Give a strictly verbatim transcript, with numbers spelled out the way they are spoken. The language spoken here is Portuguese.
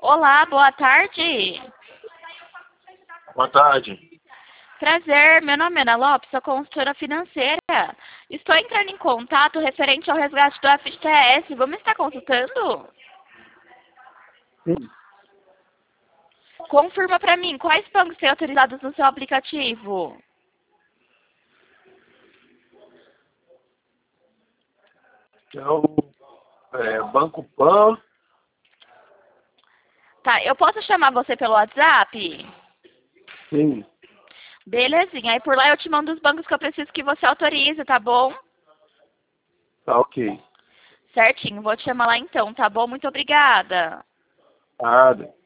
Olá, boa tarde. Boa tarde. Prazer, meu nome é Ana Lopes, sou consultora financeira. Estou entrando em contato referente ao resgate do F G T S. Vamos estar consultando? Sim. Confirma para mim, quais bancos têm autorizados no seu aplicativo? É o é, Banco Pan. Tá, eu posso chamar você pelo WhatsApp? Sim. Belezinha, aí por lá eu te mando os bancos que eu preciso que você autorize, tá bom? Tá ok. Certinho, vou te chamar lá então, tá bom? Muito obrigada. Nada.